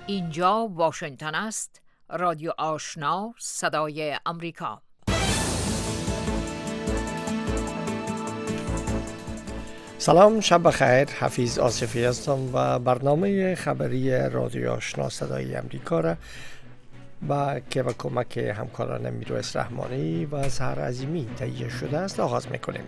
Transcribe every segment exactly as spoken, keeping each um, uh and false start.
اینجا واشنگتن است، رادیو آشنا، صدای امریکا. سلام، شب بخیر. حفیظ آصفی هستم و برنامه خبری رادیو آشنا صدای امریکا را با که با کمک همکاران میرویس رحمانی و سحر عظیمی تهیه شده است آغاز میکنیم.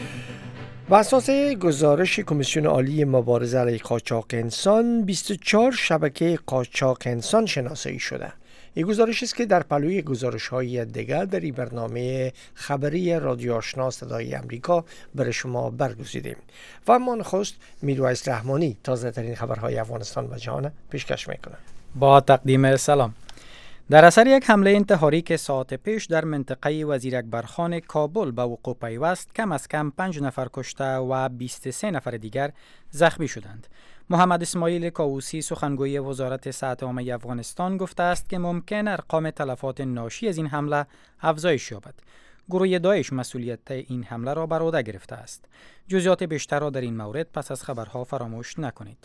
بر اساس گزارش کمیسیون عالی مبارزه علیه قاچاق انسان، بیست و چهار شبکه قاچاق انسان شناسایی شده. این گزارش است که در پلوی گزارش‌های دیگر در این برنامه خبری رادیو آشنا صدای امریکا برای شما برگزیدیم. و اما نخست میرویس رحمانی تازه ترین خبرهای افغانستان و جهان پیشکش میکنه. با تقدیم سلام. در اثر یک حمله انتحاری که ساعت پیش در منطقه وزیر اکبرخان کابل به وقوع پیوست، کم از کم پنج نفر کشته و بیست و سه نفر دیگر زخمی شدند. محمد اسماعیل کاووسی سخنگوی وزارت صحت عامه افغانستان گفته است که ممکن ارقام تلفات ناشی از این حمله افزایش یابد. گروه داعش مسئولیت این حمله را بر عهده گرفته است. جزئیات بیشتر را در این مورد پس از خبرها فراموش نکنید.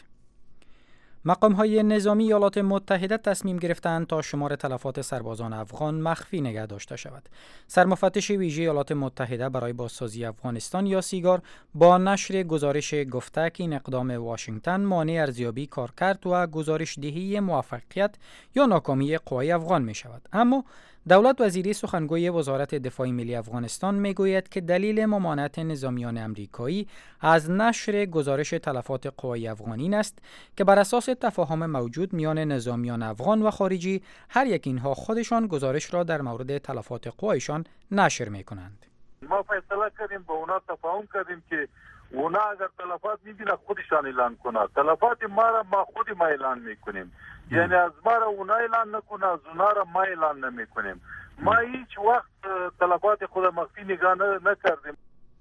مقام‌های نظامی ایالات متحده تصمیم گرفتند تا شمار تلفات سربازان افغان مخفی نگه داشته شود. سرمفتش ویژه ایالات متحده برای بازسازی افغانستان یا سیگار با نشر گزارش گفته که این اقدام واشنگتن مانع ارزیابی کارکرد و گزارش دهی موفقیت یا ناکامی قوای افغان می شود. اما دولت وزیری سخنگوی وزارت دفاع ملی افغانستان میگوید که دلیل ممانعت نظامیان امریکایی از نشر گزارش تلفات قوای افغان این است که بر اساس تفاهم موجود میان نظامیان افغان و خارجی، هر یک اینها خودشان گزارش را در مورد تلفات قوایشان نشر میکنند. ما فیصله کردیم، با اونا تفاهم کردیم که اونا اگر تلفات میبینه خودشان اعلان کنه. تلفات ما را ما خود ما اعلان میکنیم. یعنی از ما را اونا اعلان نکنه، از اونا را ما اعلان نمیکنیم. ما هیچ وقت تلفات خود مخفی نگاه نکردیم.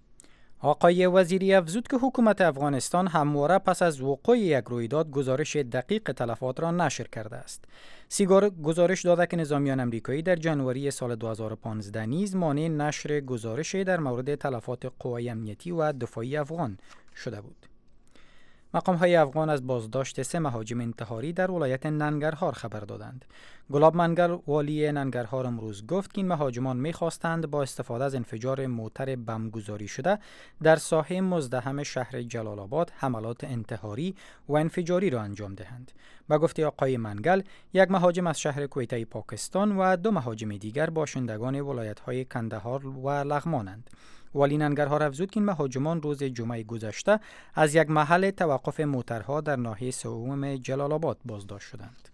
آقای وزیری افزود که حکومت افغانستان همواره پس از وقوع یک رویداد گزارش دقیق تلفات را نشر کرده است. سیگار گزارش داده که نظامیان امریکایی در جنوری سال دو هزار و پانزده نیز مانع نشر گزارش در مورد تلفات قوای امنیتی و دفاعی افغان شده بود. مقام‌های افغان از بازداشت سه مهاجم انتحاری در ولایت ننگرهار خبر دادند. گلاب منگر والی ننگرهار امروز گفت که این مهاجمان می‌خواستند با استفاده از انفجار موتر بمبگذاری شده در ساحه مزدحم شهر جلال آباد حملات انتحاری و انفجاری را انجام دهند. با گفته آقای منگل، یک مهاجم از شهر کویته پاکستان و دو مهاجم دیگر باشندگان ولایت‌های کندهار و لغمانند. والی ننگرهار افزود که این مهاجمان روز جمعه گذشته از یک محل توقف موترها در ناحیه سوم جلال آباد بازداشت شدند.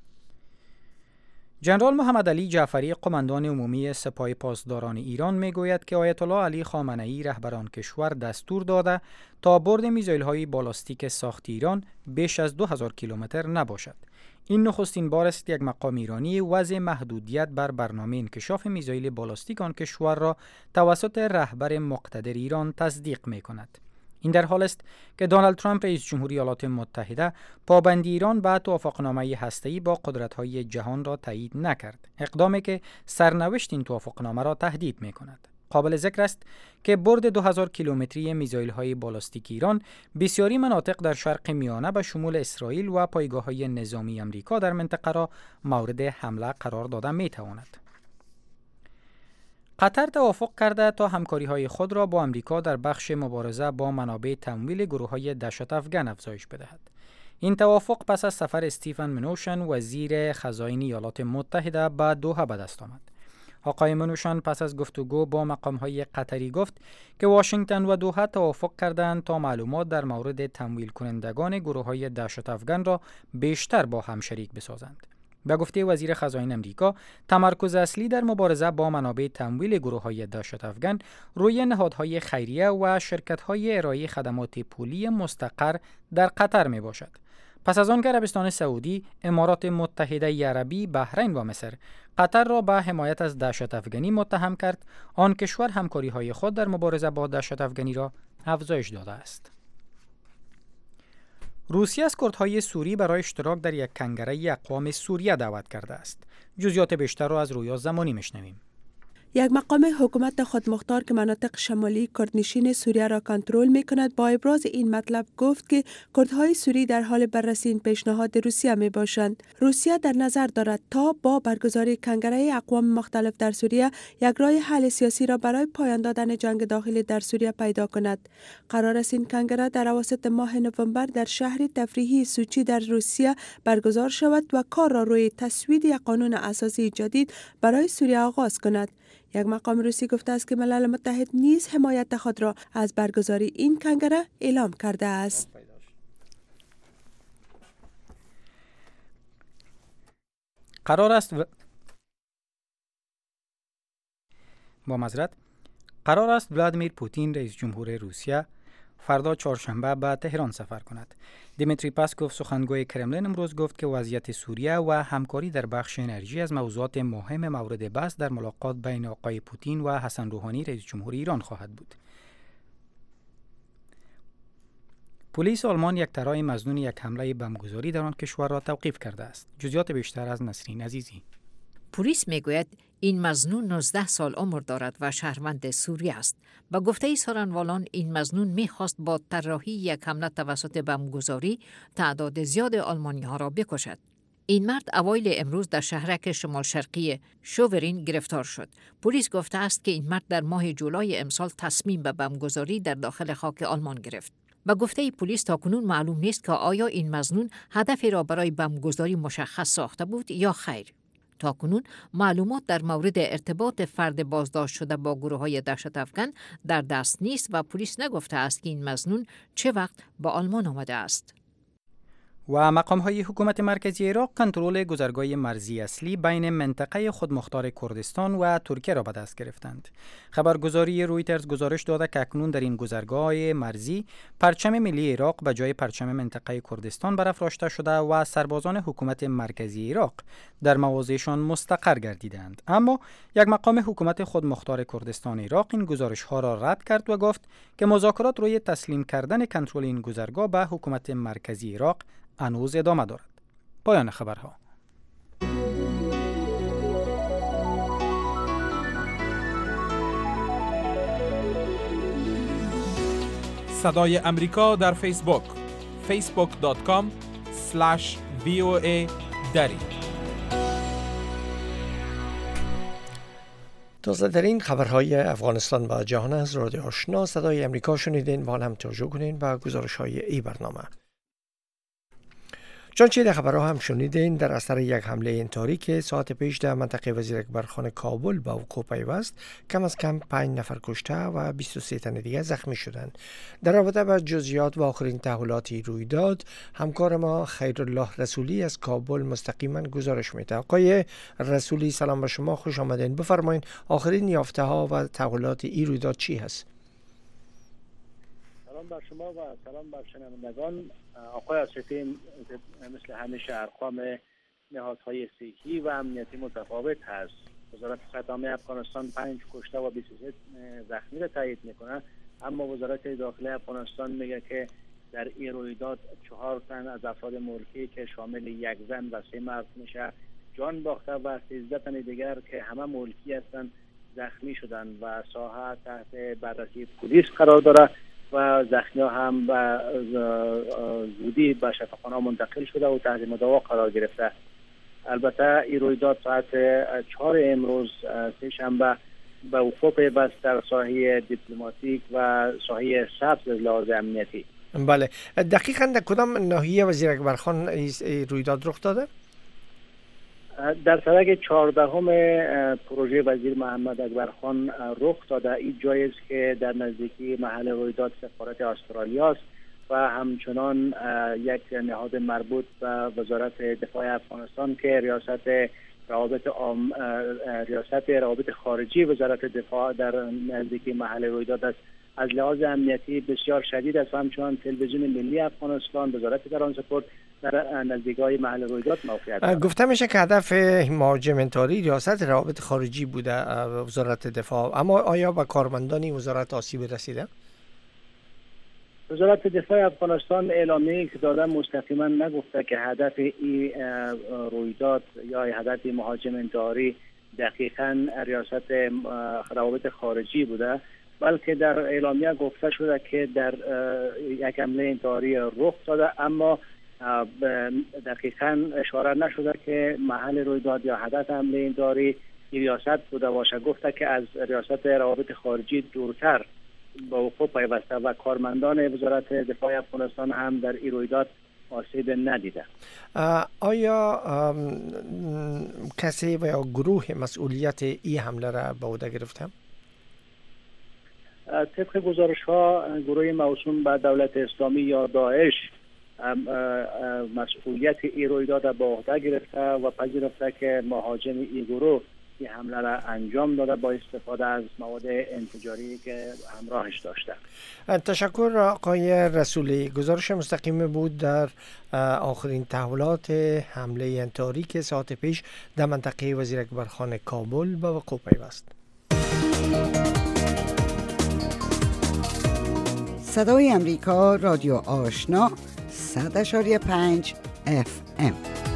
جنرال محمد علی جعفری قماندان عمومی سپاه پاسداران ایران میگوید که آیت الله علی خامنه‌ای رهبر آن کشور دستور داده تا برد میزایل‌های بالاستیک ساخت ایران بیش از دو هزار کیلومتر نباشد. این نخستین بار است یک مقام ایرانی وضع محدودیت بر برنامه انکشاف میزایل بالاستیک آن کشور را توسط رهبر مقتدر ایران تصدیق می‌کند. این در حال است که دونالد ترامپ رئیس جمهوری ایالات متحده پابندی ایران به توافقنامه هسته‌ای با قدرت‌های جهان را تایید نکرد، اقدامی که سرنوشت این توافقنامه را تهدید می‌کند. قابل ذکر است که برد دو هزار کیلومتری میزایل‌های بالاستیک ایران بسیاری مناطق در شرق میانه به شمول اسرائیل و پایگاه‌های نظامی آمریکا در منطقه را مورد حمله قرار داده می‌تواند. قطر توافق کرده تا همکاری‌های خود را با آمریکا در بخش مبارزه با منابع تمویل گروه‌های دهشت افغان افزایش بدهد. این توافق پس از سفر استیفن منوشن وزیر خزائن ایالات متحده به دوحه به دست آمد. آقای منوشن پس از گفتگو با مقام‌های قطری گفت که واشنگتن و دوحه توافق کردند تا معلومات در مورد تمویل کنندگان گروه‌های دهشت افغان را بیشتر با هم شریک بسازند. به گفته وزیر خزائن امریکا، تمرکز اصلی در مبارزه با منابع تمویل گروه‌های دهشت افغان روی نهادهای خیریه و شرکت‌های ارائه خدمات پولی مستقر در قطر میباشد. پس از آن که عربستان سعودی، امارات متحده عربی، بحرین و مصر قطر را به حمایت از دهشت افغانی متهم کرد، آن کشور همکاری‌های خود در مبارزه با دهشت افغانی را افزایش داده است. روسیه از کردهای سوری برای اشتراک در یک کنگره اقوام سوریه دعوت کرده است. جزئیات بیشتر را از رویا زمانی میشنویم. یک مقام حکومت خودمختار که مناطق شمالی کردنشین سوریه را کنترل می کند با ابراز این مطلب گفت که کردهای سوری در حال بررسی این پیشنهاد روسیه می باشند. روسیه در نظر دارد تا با برگزاری کنگره اقوام مختلف در سوریه یک راه حل سیاسی را برای پایان دادن جنگ داخلی در سوریه پیدا کند. قرار است این کنگره در اواسط ماه نوامبر در شهر تفریحی سوچی در روسیه برگزار شود و کار را روی تصویب یک قانون اساسی جدید برای سوریه آغاز کند. یک مقام روسی گفته است که ملل متحد نیز حمایت خود را از برگزاری این کنگره اعلام کرده است. قرار است و... با معذرت قرار است ولادیمیر پوتین رئیس جمهور روسیه فردا چهارشنبه به تهران سفر کند. دیمیتری پاسکوف سخنگوی کرملین امروز گفت که وضعیت سوریه و همکاری در بخش انرژی از موضوعات مهم مورد بحث در ملاقات بین آقای پوتین و حسن روحانی رئیس جمهور ایران خواهد بود. پلیس آلمان یک طرح مظنون یک حمله بمبگذاری در آن کشور را توقیف کرده است. جزئیات بیشتر از نسرین عزیزی. پلیس میگوید این مظنون نوزده سال عمر دارد و شهروند سوریه است. با گفته سخنرانان این مظنون میخواست با طراحی یک حمله توسط بمبگذاری تعداد زیاد آلمانی ها را بکشد. این مرد اوایل امروز در شهرک شمال شرقی شوورین گرفتار شد. پلیس گفته است که این مرد در ماه جولای امسال تصمیم به بمبگذاری در داخل خاک آلمان گرفت. با گفته پلیس تاکنون معلوم نیست که آیا این مظنون هدفی را برای بمبگذاری مشخص ساخته بود یا خیر. تاکنون معلومات در مورد ارتباط فرد بازداشت شده با گروه‌های دهشت افکن در دست نیست و پلیس نگفته است که این مظنون چه وقت به آلمان آمده است. و مقام‌های حکومت مرکزی عراق کنترل گذرگاه مرزی اصلی بین منطقه خودمختار کردستان و ترکیه را به دست گرفتند. خبرگزاری رویترز گزارش داده که اکنون در این گذرگاه مرزی پرچم ملی عراق به جای پرچم منطقه کردستان برافراشته شده و سربازان حکومت مرکزی عراق در مواضعشان مستقر گردیدند. اما یک مقام حکومت خودمختار کردستان عراق این گزارش‌ها را رد کرد و گفت که مذاکرات روی تسلیم کردن کنترل این گذرگاه به حکومت مرکزی عراق هنوز ادامه دارد. پایان خبرها. صدای امریکا در فیسبوک فیسبوک دات کام اسلش وی او ای دری. تازه در این خبرهای افغانستان و جهان از رادیو آشنا صدای امریکا شنیدین و هم توجه کنین و گزارش های ای برنامه. چنانچه در خبرها هم شنیدین در اثر یک حمله انتحاری که ساعت پیش در منطقه وزیر اکبرخان کابل به وقوع پیوست کم از کم پنج نفر کشته و بیست و سه تن دیگر زخمی شدند. در رابطه با جزئیات و آخرین تحولاتی رویداد همکار ما خیرالله رسولی از کابل مستقیما گزارش میده. آقای رسولی سلام به شما، خوش آمدین. بفرمایید آخرین یافته ها و تحولات این رویداد چی هست؟ سلام بر شما و سلام بر شنوندگان. آقای آصفی مثل همیشه ارقام نهادهای صحی و امنیتی متفاوت هست. وزارت خدمه افغانستان پنج کشته و بیست و سه زخمی را تایید میکنه، اما وزارت داخلی افغانستان میگه که در این رویداد چهار تن از افراد ملکی که شامل یک زن و سه مرد میشه جان باخته و سیزده تن دیگر که همه ملکی هستند زخمی شدن و ساحه تحت بررسی پلیس قرار داره و زخمی ها هم به زودی به شفاخانه منتقل شده و تحت مداوا قرار گرفته. البته این رویداد ساعت چهار امروز سه شنبه به وقوع پیوست در ساحه دیپلماتیک و ساحه سبز از لحاظ امنیتی. بله، دقیقاً در کدام ناحیه وزیر اکبرخان رویداد رخ داده؟ در سرک چهاردهم پروژه وزیر محمد اکبرخان رخ داده. این جایی است که در نزدیکی محل رویداد سفارت استرالیا است و همچنان یک نهاد مربوط به وزارت دفاع افغانستان که ریاست روابط عام ریاست روابط خارجی وزارت دفاع در نزدیکی محل رویداد است. از لحاظ امنیتی بسیار شدید است و همچنان تلویزیون ملی افغانستان، وزارت ترانسپورت در نزدیکای محل رویداد موقعیت دارد. گفته میشه که هدف مهاجم انتحاری ریاست روابط خارجی بوده وزارت دفاع، اما آیا به کارمندان وزارت آسیب رسیده؟ وزارت دفاع افغانستان اعلامیه‌ای که داده مستقیما نگفته که هدف این رویداد یا هدف مهاجم انتحاری دقیقاً ریاست روابط خارجی بوده، بلکه در اعلامیه گفته شده که در یک حمله انتحاری رخ داده، اما دقیقاً اشاره نشده که محل رویداد یا هدف حمله انتحاری ریاست بوده باشه. گفته که از ریاست روابط خارجی دورتر با وقوع پیوسته و کارمندان وزارت دفاع افغانستان هم در این رویداد آسیب ندیده. آیا کسی و یا گروه مسئولیت این حمله را به عهده گرفته؟ طبق گزارش ها گروه موسوم به دولت اسلامی یا داعش مسئولیت این رویداد به عهده گرفته و پذیرفته که مهاجم این گروه این حمله را انجام داده با استفاده از مواد انفجاری که همراهش داشته. تشکر آقای رسولی. گزارش مستقیم بود در آخرین تحولات حمله انتحاری که ساعت پیش در منطقه وزیر اکبر خان کابل به وقوع پیوست. صدای امریکا رادیو آشنا صد اشاری پنج اف ام.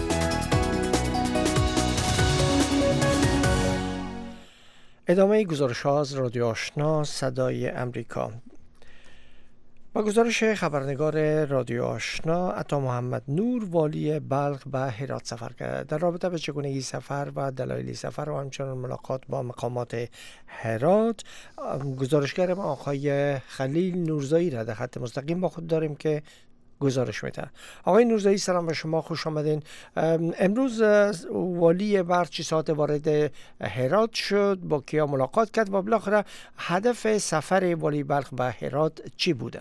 ادامه گزارش ها از رادیو آشنا صدای امریکا. با گزارش خبرنگار رادیو آشنا، عطا محمد نور والی بلخ به هرات سفر کرد. در رابطه به چگونگی سفر و دلایل سفر و همچنین ملاقات با مقامات هرات، گزارشگر ما آقای خلیل نورزایی را در خط مستقیم با خود داریم که گزارش میده. آقای نورزایی سلام به شما، خوش آمدین. امروز والی بلخ چه ساعت وارد هرات شد، با کیا ملاقات کرد و بالاخره هدف سفر والی بلخ به هرات چی بوده؟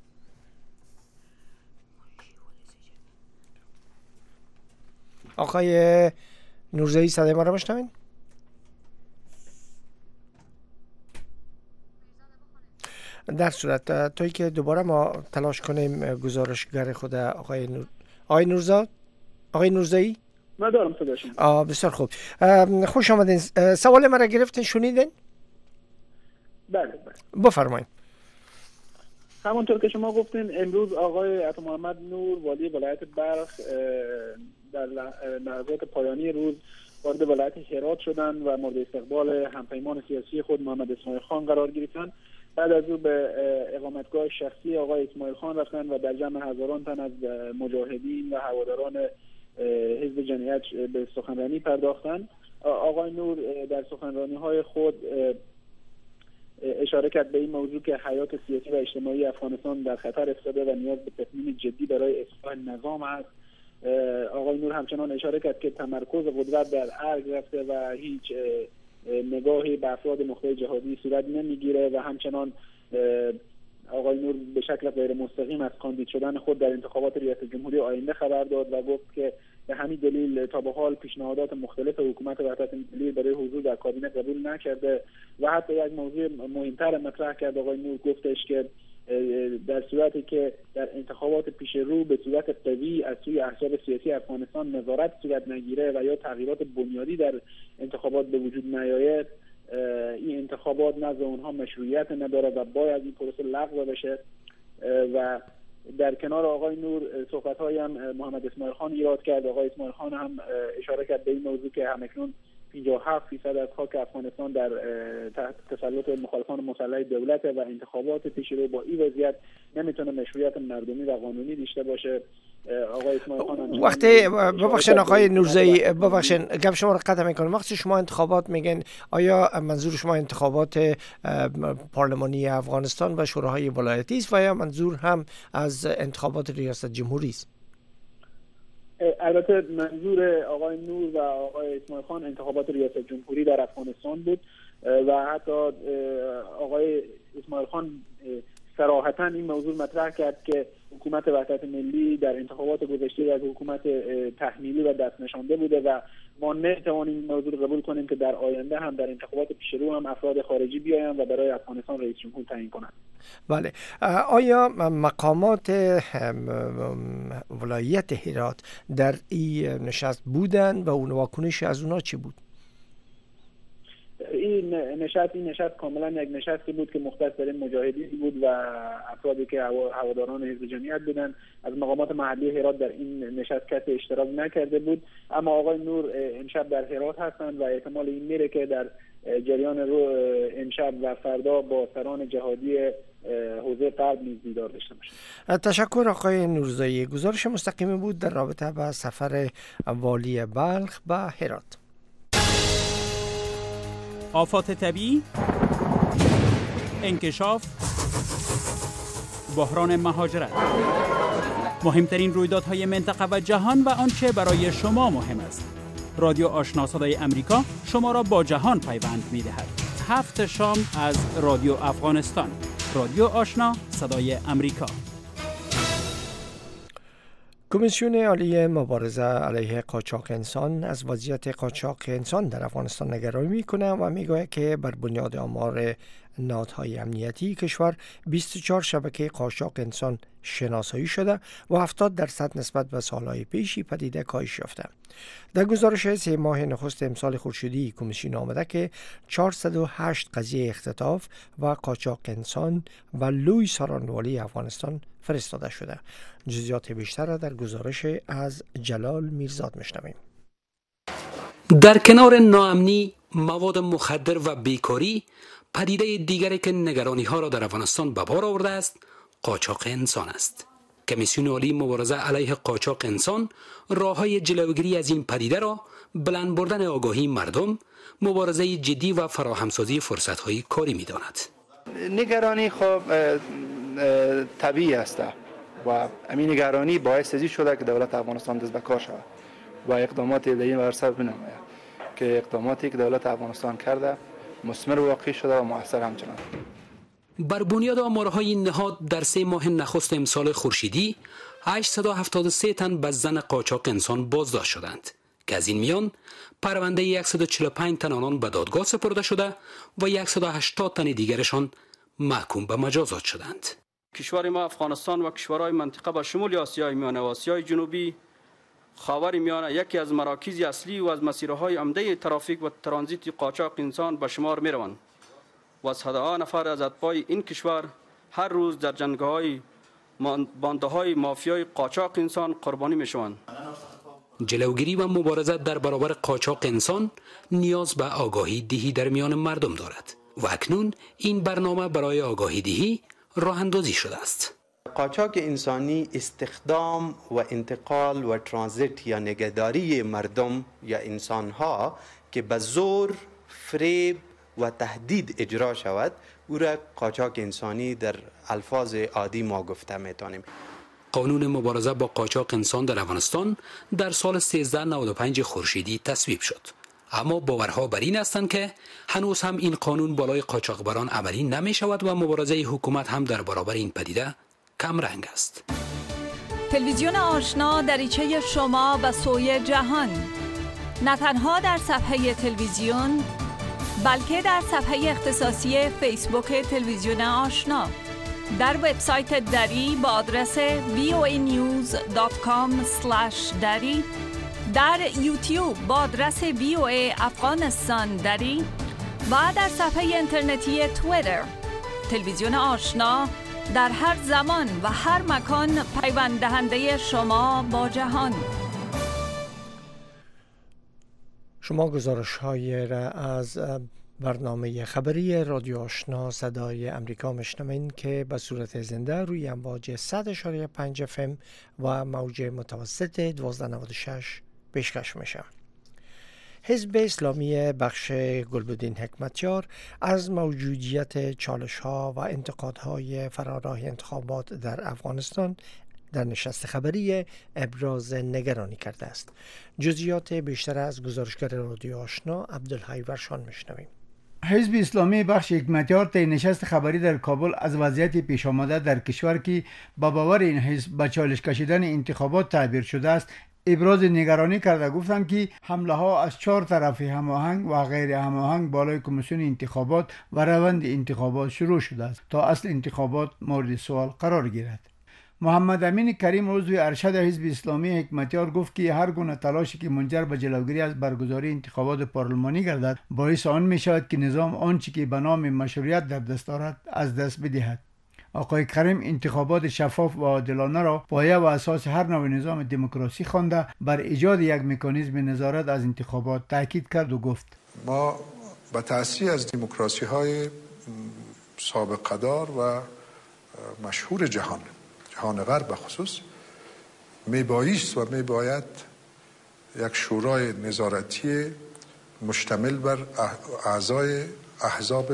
آقای نورزایی صدای ما را میشنوین؟ در صورت توی که دوباره ما تلاش کنیم گزارشگر خود آقای نور آقای نورزاد آقای نورزایی ندارم صداشون. آه بسیار خوب، خوش آمدین. سوال مرا گرفتین، شنیدین؟ بله بله بفرمایید. همونطور که شما گفتین امروز آقای عطا محمد نور والی ولایت بلخ در لحظات پایانی روز وارد ولایت هرات شدند و مورد استقبال همپیمان سیاسی خود محمد اسماعیل خان قرار گرفتند. بعد از او به اقامتگاه شخصی آقای اسماعیل خان رفتند و در جمع هزاران تن از مجاهدین و هواداران حزب جمعیت به سخنرانی پرداختند. آقای نور در سخنرانی‌های خود اشاره کرد به این موضوع که حیات سیاسی و اجتماعی افغانستان در خطر افتاده و نیاز به تصمیم جدی برای اصلاح نظام است. آقای نور همچنان اشاره کرد که تمرکز قدرت در ارگ رفته و هیچ نگاهی به افراد مخالف جهادی صورت نمیگیره و همچنان آقای نور به شکل غیر مستقیم از کاندید شدن خود در انتخابات ریاست جمهوری آینده خبر داد و گفت که به همین دلیل تا به حال پیشنهادات مختلف حکومت وحدت ملی برای حضور در کابینه قبول نکرده و حتی یک موضوع مهمتر مطرح کرد. آقای نور گفتش که در صورتی که در انتخابات پیش رو به صورت قوی از سوی احزاب سیاسی افغانستان نظارت صورت نگیره و یا تغییرات بنیادی در انتخابات به وجود نیاید، این انتخابات نزد اونها مشروعیت نداره و باید این پروسه لغو بشه. و در کنار آقای نور صحبت‌های هم محمد اسماعیل خان ایراد کرد. آقای اسماعیل خان هم اشاره کرد به این موضوع که همکنون پنجاه و هفت درصد از خاک افغانستان در تحت تسلط مخالفان مسلح دولت و انتخابات پیش رو با این وضعیت نمیتونه مشروعیت مردمی و قانونی داشته باشه. آقای اسماعیل خان وقتی ببخشید آقای نورزایی ببخشید گپ شما رو قطع میکنم، وقتی شما انتخابات میگن آیا منظور شما انتخابات پارلمانی افغانستان و شوراهای ولایتی است و یا منظور هم از انتخابات ریاست جمهوری است؟ البته منظور آقای نور و آقای اسماعیل خان انتخابات ریاست جمهوری در افغانستان بود و حتی آقای اسماعیل خان صراحتاً این موضوع مطرح کرد که حکومت وحدت ملی در انتخابات گذشته از حکومت تحمیلی و دست نشانده بوده و ما نمیتوانیم این موضوع قبول کنیم که در آینده هم در انتخابات پیشرو هم افراد خارجی بیایند و برای افغانستان رئیس جمهور تعیین کنند. بله، آیا مقامات ولایت هرات در این نشست بودند و اون واکنش از اونا چی بود؟ این نشست این نشست کاملا یک نشستی بود که مختص در این مجاهدین بود و افرادی که هواداران حزب جمعیت بودن. از مقامات محلی هرات در این نشست کسی اشتراک نکرده بود، اما آقای نور امشب در هرات هستند و احتمال این میره که در جریان رو امشب و فردا با سران جهادی حوزه غرب نیز دیدار داشته باشند. تشکر آقای نورزایی. گزارش مستقیمی بود در رابطه با سفر والی بلخ به هرات. آفات طبیعی، انکشاف، بحران مهاجرت، مهمترین رویدادهای منطقه و جهان و آنچه برای شما مهم است. رادیو آشنا صدای امریکا شما را با جهان پیوند می‌دهد. هفت شام از رادیو افغانستان. رادیو آشنا صدای امریکا. کمیسیون عالی مبارزه علیه قاچاق انسان از وضعیت قاچاق انسان در افغانستان نگرانی میکنه و میگوید که بر بنیاد آمار نهادهای امنیتی کشور بیست و چهار شبکه قاچاق انسان شناسایی شده و هفتاد درصد نسبت به سالهای پیشی پدیده کاهش یافته. در گزارش سه ماه نخست امسال خورشیدی کمیسیون آمده که چهارصد و هشت قضیه اختطاف و قاچاق انسان و لوی سارانوالی افغانستان فرستاده شده. جزئیات بیشتر را در گزارش از جلال میرزاد میشنویم. در کنار ناامنی، مواد مخدر و بیکاری، پدیده دیگری که نگرانی ها را در افغانستان به بار آورده است، قاچاق انسان است. کمیسیون عالی مبارزه علیه قاچاق انسان راه‌های جلوگیری از این پدیده را بلند بردن آگاهی مردم، مبارزه جدی و فراهمسازی فرصت‌های کاری می‌داند. نگرانی خب طبیعی است و همین نگرانی باعث ازی شده که دولت افغانستان دست به کار شود و اقدامات در این ورسه بنماید که اقداماتی که دولت افغانستان کرده مثمر واقع شده و مؤثر همچنان. بر بنیاد آمارهای نهاد در سه ماه نخست امسال خورشیدی هشتصد و هفتاد و سه تن به زن قاچاق انسان بازداشت شدند که از این میان پرونده صد و چهل و پنج تن آنان به دادگاه سپرده شده و صد و هشتاد تن دیگرشان محکوم به مجازات شدند. کشور ما افغانستان و کشورهای منطقه به شمول آسیای میانه و آسیای جنوبی خاور میانه یکی از مراکز اصلی و از مسیرهای عمده ترافیک و ترانزیت قاچاق انسان به شمار می روند و صدها نفر از اتباع این کشور هر روز در جنگ‌های باندهای مافیای قاچاق انسان قربانی می شوند. جلوگیری و مبارزه در برابر قاچاق انسان نیاز به آگاهی دهی در میان مردم دارد و اکنون این برنامه برای آگاهی دهی راه اندازی شده است. قاچاق انسانی استخدام و انتقال و ترانزیت یا نگهداری مردم یا انسانها که به زور، فریب و تهدید اجرا شود او را قاچاق انسانی در الفاظ عادی ما گفته میتونیم. قانون مبارزه با قاچاق انسان در افغانستان در سال سیزده نود و پنج خورشیدی تصویب شد، اما باورها بر این هستند که هنوز هم این قانون بالای قاچاقبران عملی نمی شود و مبارزه حکومت هم در برابر این پدیده کم رنگ است. تلویزیون آشنا دریچه شما و سوی جهان، نه تنها در صفحه تلویزیون بلکه در صفحه اختصاصی فیسبوک تلویزیون آشنا، در وبسایت دری با آدرس وی او ای نیوز دات کام اسلش دری، در یوتیوب با آدرس وی او ای افغانستان دری و در صفحه اینترنتی توییتر. تلویزیون آشنا در هر زمان و هر مکان پیوند دهنده شما با جهان. شما گزارش های را از برنامه خبری رادیو آشنا صدای امریکا میشنوین که به صورت زنده روی امواج صد و پنج اف ام و موج متوسط دوازده نود و شش پیشکش میشه. حزب اسلامی بخش گلبدین حکمتیار از موجودیت چالش ها و انتقادهای فراراه انتخابات در افغانستان در نشست خبری ابراز نگرانی کرده است. جزئیات بیشتر از گزارشگر رادیو آشنا عبدالحی ورشان میشنویم. حزب اسلامی بخش حکمتیار طی نشست خبری در کابل از وضعیت پیش آمده در کشور که با باور این حزب به چالش کشیدن انتخابات تعبیر شده است ابراز نگرانی کرده. گفتند که حمله ها از چهار طرف هماهنگ و غیر هماهنگ بالای کمیسیون انتخابات و روند انتخابات شروع شده است تا اصل انتخابات مورد سوال قرار گیرد. محمد امین کریم عضو ارشد حزب اسلامی حکمتیار گفت که هر گونه تلاشی که منجر به جلوگیری از برگزاری انتخابات پارلمانی گردد باعث آن می شود که نظام آنچه که به نام مشروعیت در دست دارد از دست بدهد. آقای کریم انتخابات شفاف و عادلانه را پایه و اساس هر نوع نظام دموکراسی خوانده بر ایجاد یک مکانیزم نظارت از انتخابات تاکید کرد و گفت ما با تأسیس از دموکراسی های سابق قدار و مشهور جهان جهان غرب بخصوص میبایست و میباید یک شورای نظارتی مشتمل بر اعضای احزاب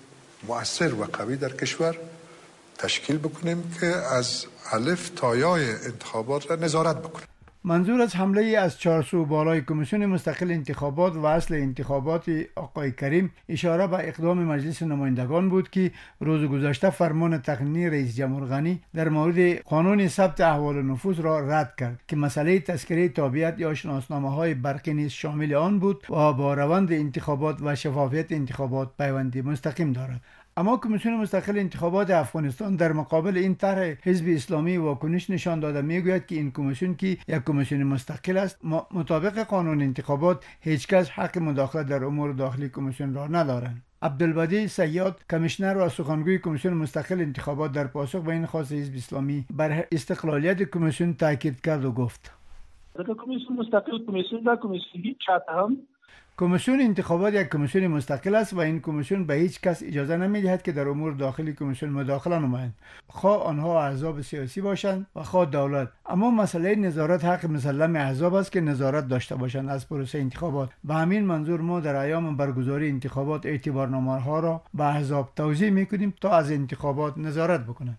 مؤثر و قوی در کشور تشکیل بکنیم که از الف تا یای انتخابات را نظارت بکنیم. منظور از حمله از چهار سو بالای کمیسیون مستقل انتخابات و اصل انتخابات آقای کریم اشاره به اقدام مجلس نمایندگان بود که روز گذشته فرمان تقنینی رئیس جمهور غنی در مورد قانون ثبت احوال نفوس را رد کرد که مسئله تذکره تابعیت یا شناسنامه‌های برقی نیز شامل آن بود و با روند انتخابات و شفافیت انتخابات پیوندی مستقیم دارد. اما کمیسیون مستقل انتخابات افغانستان در مقابل این طرح حزب اسلامی واکنش نشان داده میگوید که این کمیسیون که یک کمیسیون مستقل است مطابق قانون انتخابات هیچ کس حق مداخله در امور داخلی کمیسیون را ندارند. عبدالبدی سیاد کمیشنر و سخنگوی کمیسیون مستقل انتخابات در پاسخ به این خواست حزب اسلامی بر استقلالیت کمیسیون تاکید کرد و گفت کمیسیون مستقل کمیسیون در کمیسیون چاتهم کمیسیون انتخابات یک کمیسیون مستقل است و این کمیسیون به هیچ کس اجازه نمیدهد که در امور داخلی کمیسیون مداخله نمایند، خواه آنها احزاب سیاسی باشند و خواه دولت. اما مسئله نظارت حق مسلم احزاب است که نظارت داشته باشند از پروسه انتخابات. به همین منظور ما در ایام برگزاری انتخابات اعتبارنامه‌ها را به احزاب توضیح میکنیم تا از انتخابات نظارت بکنند.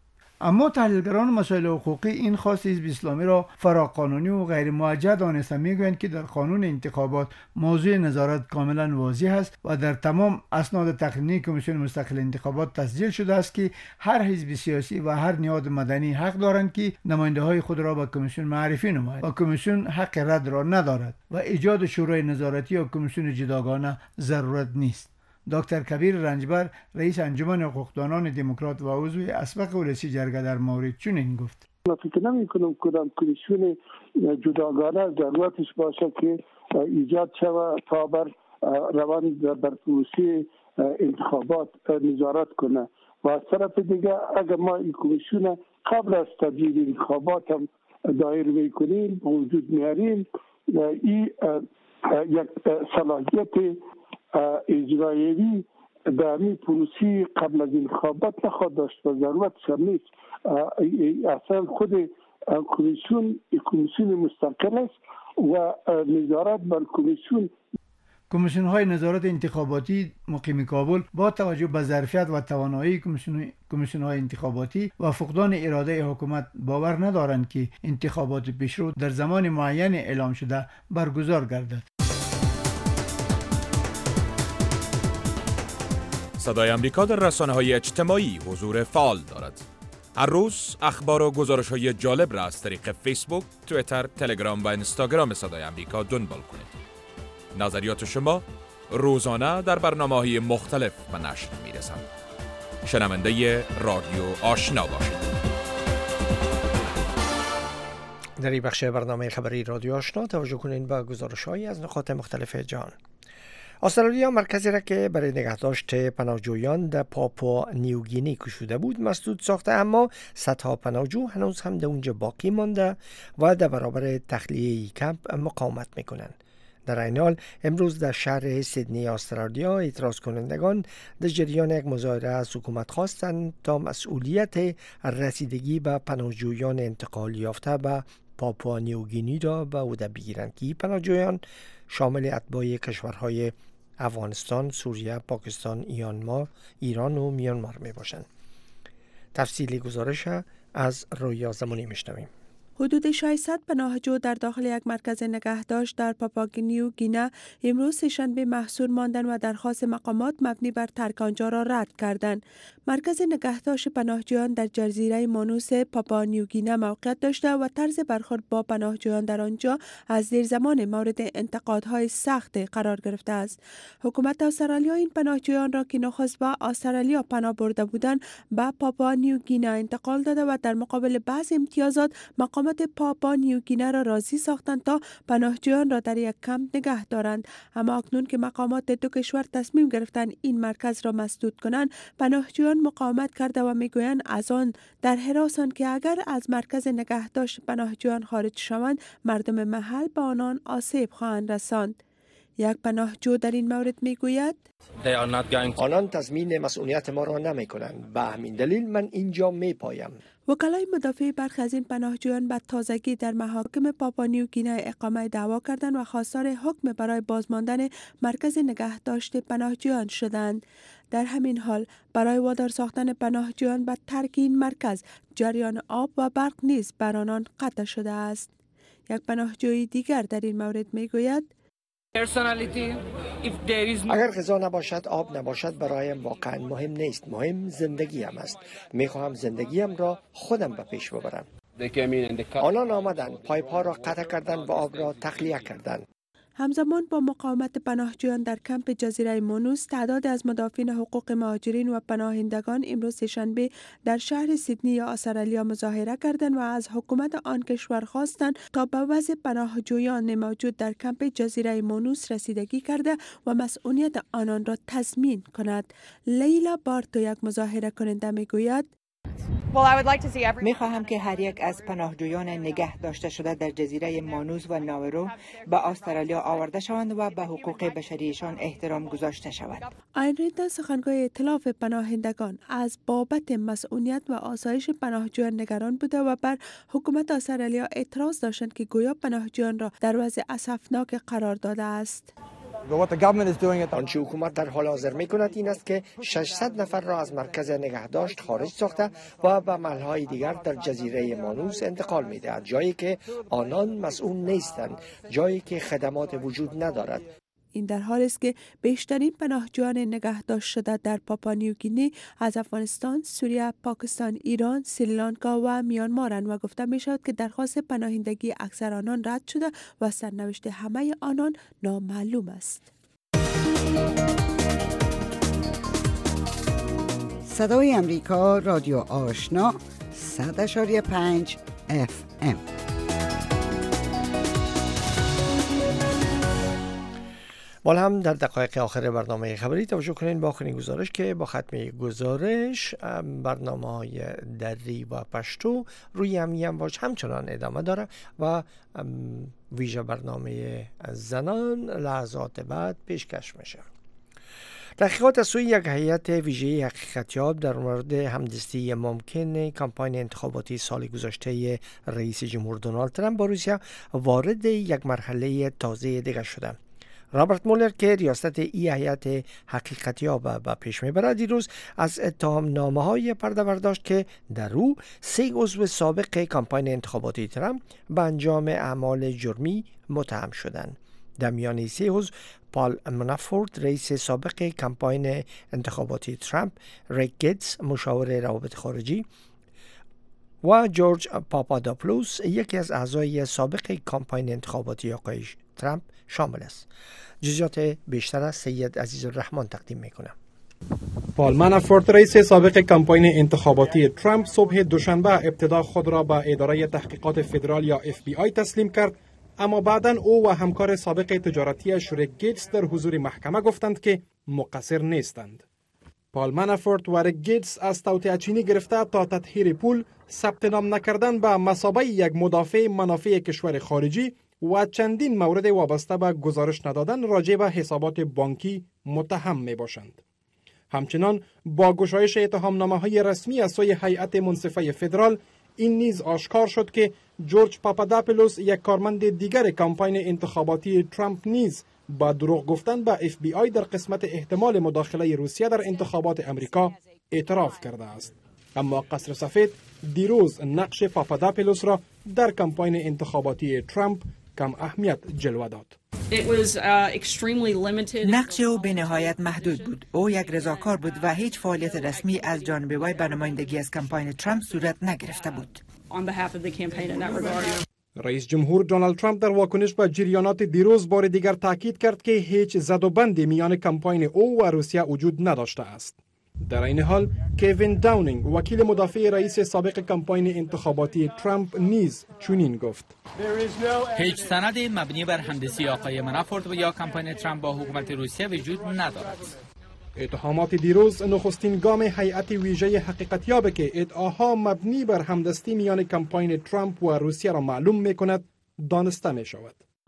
اما تحلیلگران مسائل حقوقی این خواست حزب اسلامی را فراقانونی و غیر موجه دانسته میگویند که در قانون انتخابات موضوع نظارت کاملا واضح است و در تمام اسناد تقنینی کمیسیون مستقل انتخابات تسجیل شده است که هر حزب سیاسی و هر نهاد مدنی حق دارند که نماینده های خود را به کمیسیون معرفی نمایند و کمیسیون حق رد را ندارد و ایجاد شورای نظارتی یا کمیسیون جداگانه ضرورت نیست. دکتر کبیر رنجبر رئیس انجمن حقوقدانان دموکرات و عضو اسبق ولسی جرگه در مورد چنین گفت: من فکر نمی‌کنم کدام کمیسیون جداگانه ضرورتش باشه که ایجاد شود تا بر روند بر پروسه انتخابات نظارت کنه و از طرف دیگه اگر ما این کمیسیون قبل از تدبیر انتخابات هم دایر میکنیم وجود میاریم این یک صلاحیت اجرایی در این پروسی قبل از انتخابات نخواهد داشت و ضرورتش هم نیست. اصلا خود کمیسیون کمیسیون مستقل است و نظارت بر کمیسیون کمیسیون های نظارت انتخاباتی مقیم کابل با توجه به ظرفیت و توانایی کمیسیون های انتخاباتی و فقدان اراده حکومت باور ندارند که انتخابات پیشرو در زمان معین اعلام شده برگزار گردد. صدای امریکا در رسانه‌های اجتماعی حضور فعال دارد. هر روز اخبار و گزارش‌های جالب را از طریق فیسبوک، توییتر، تلگرام و اینستاگرام صدای امریکا دنبال کنید. نظریات شما روزانه در برنامه‌های مختلف به نشر می‌رسند. شنونده رادیو آشنا باشید. در این بخش برنامه خبری رادیو آشنا توجه کنید به گزارش‌هایی از نقاط مختلف جهان. استرالیا مرکزی را که برای نگهداشت پناهجویان در پاپوا نیوگینی گشوده بود مسدود ساخته، اما صدها پناهجو هنوز هم در اونجا باقی مانده و در برابر تخلیه کمپ مقاومت میکنند. در این حال امروز در شهر سیدنی استرالیا اعتراض کنندگان در جریان یک مظاهره از حکومت خواستند تا مسئولیت رسیدگی به پناهجویان انتقال یافته به پاپوا نیوگینی را به عهده بگیرند که پناهجویان شامل اتباع کشورهای افغانستان، سوریه، پاکستان، ایران و میانمار می باشند. تفصیلی گزارش از رویا زمانی میشنویم. حدود ششصد پناهجو در داخل یک مرکز نگهداشت در پاپاگونیو گینه امروز سه‌شنبه محصور ماندند و درخواست مقامات مبنی بر ترک آنجا را رد کردند. مرکز نگهداشت پناهجویان در جزیره مانوس پاپا نیوگینه موقعیت داشته و طرز برخورد با پناهجویان در آنجا از دیر زمان مورد انتقادهای سخت قرار گرفته است. حکومت استرالیا این پناهجویان را که نخست به استرالیا پناه برده بودند به پاپا نیوگینه انتقال داده و در مقابل بعض امتیازات مقامات پاپا نیوگینه را راضی ساختند تا پناهجویان را در یک کمپ نگه دارند. اما اکنون که مقامات دو کشور تصمیم گرفتند این مرکز را مسدود کنند، پناهجویان مقاومت کرده و میگویند از آن در حراسند که اگر از مرکز نگهداشت پناهجویان خارج شوند، مردم محل به آنان آسیب خواهند رساند. یک پناهجو در این مورد میگوید آنان تضمین مسئولیت ما را نمی کنند. به همین دلیل من اینجا می پایم. وکلای مدافع برخی از این پناهجویان به تازگی در محاکم پاپا نیوگینه اقامه دعوا کردند و خواستار حکم برای بازماندن مرکز نگهداشت پناهجویان شدند. در همین حال برای وادار ساختن پناهجویان به ترک این مرکز، جریان آب و برق نیز بر آنان قطع شده است. یک پناهجوی دیگر در این مورد میگوید اگر غذا نباشد، آب نباشد، برایم واقعا مهم نیست. مهم زندگیم است. میخواهم زندگیم را خودم به پیش ببرم. آنان آمدند، پایپ ها را قطع کردند و آب را تخلیه کردند. همزمان با مقاومت پناهجویان در کمپ جزیره مانوس، تعداد از مدافعین حقوق مهاجرین و پناهندگان امروز سه‌شنبه در شهر سیدنی یا استرالیا مظاهره کردند و از حکومت آن کشور خواستند تا به وضع پناهجویان موجود در کمپ جزیره مانوس رسیدگی کرده و مسئولیت آنان را تضمین کند. لیلا بارتو، یک مظاهره کننده، میگوید می خواهم که هر یک از پناهجویان نگه داشته شده در جزیره مانوس و ناورو به استرالیا آورده شوند و به حقوق بشریشان احترام گذاشته شود. آین رید، سخنگوی ائتلاف پناهندگان، از بابت مسئولیت و آسایش پناهجویان نگران بوده و بر حکومت استرالیا اعتراض داشتند که گویا پناهجویان را در وضع اسفناک قرار داده است. آنچه حکومت در حال حاضر می کند این است که ششصد نفر را از مرکز نگهداشت خارج ساخته و به محلهای دیگر در جزیره مانوس انتقال می دهد، جایی که آنان مسئول نیستند، جایی که خدمات وجود ندارد. این در حالی است که بیشترین پناهجویان نگهداشت شده در پاپا نیوگینه از افغانستان، سوریه، پاکستان، ایران، سریلانکا و میانمارند و گفته می شود که درخواست پناهندگی اکثر آنان رد شده و سرنوشت همه آنان نامعلوم است. صدای امریکا، رادیو آشنا، صد و پنج اف ام. بالا هم در دقایق آخر برنامه خبری توجه کنین با آخرین گزارش که با ختم گزارش برنامه های دری و پشتو روی همی امواج همچنان ادامه داره و ویژه برنامه زنان لحظات بعد پیشکش میشه. تحقیقات از سوی یک هیئت ویژه حقیقتیاب در مورد همدستی ممکن کمپاین انتخاباتی سال گذشته رئیس جمهور دونالد ترامپ با روسیه وارد یک مرحله تازه دیگر شده. رابرت مولر که ریاست ای هیئت حقیقتیاب به پیش میبرد، دیروز از اتهام نامه های پرده برداشت که در او سه عضو سابق کمپاین انتخاباتی ترامپ به انجام اعمال جرمی متهم شدند. در میان سه عضو پال منافورت رئیس سابق کمپاین انتخاباتی ترامپ، ریک گیتس مشاور روابط خارجی و جورج پاپادوپولوس یکی از اعضای سابق کمپاین انتخاباتی آقای ترامپ شامل است. جزئیات بیشتر از سید عزیز الرحمن تقدیم میکنم. پال منافورت رئیس سابق کمپاین انتخاباتی ترامپ صبح دوشنبه ابتدا خود را به اداره تحقیقات فدرال یا اف بی آی تسلیم کرد، اما بعداً او و همکار سابق تجارتیش ریک گیتس در حضور محکمه گفتند که مقصر نیستند. پال منافورت و ریک گیتس از توطئه چینی گرفته تا تطهیر پول، ثبت نام نکردن به مثابه یک مدافع منافع کشور خارجی و چندین مورد وابسته به گزارش ندادن راجع به حسابات بانکی متهم می باشند. همچنان با گشایش اتهامنامه‌های رسمی از سوی هیئت منصفه فدرال، این نیز آشکار شد که جورج پاپادوپولوس، یک کارمند دیگر کمپاین انتخاباتی ترامپ، نیز با دروغ گفتن به اف بی آی در قسمت احتمال مداخله روسیه در انتخابات امریکا اعتراف کرده است. اما قصر سفید دیروز نقش پاپاداپولوس را در کمپاین انتخاباتی ترامپ کم اهمیت جلوه داد. نقش او به نهایت محدود بود. او یک رضاکار بود و هیچ فعالیت رسمی از جانب وی به نمایندگی از کمپاین ترامپ صورت نگرفته بود. رئیس جمهور دونالد ترامپ در واکنش به جریانات دیروز بار دیگر تاکید کرد که هیچ زد و بندی میان کمپاین او و روسیه وجود نداشته است. در این حال کوین داونینگ وکیل مدافع رئیس سابق کمپاین انتخاباتی ترامپ نیز چنین گفت: هیچ سندی مبنی بر همدستی آقای منافورت و یا کمپاین ترامپ با حکومت روسیه وجود ندارد. اتهامات دیروز نخستین گام هیئت ویژه حقیقتیاب که ادعاها مبنی بر همدستی میان کمپاین ترامپ و روسیه را معلوم می کند دانسته می شود.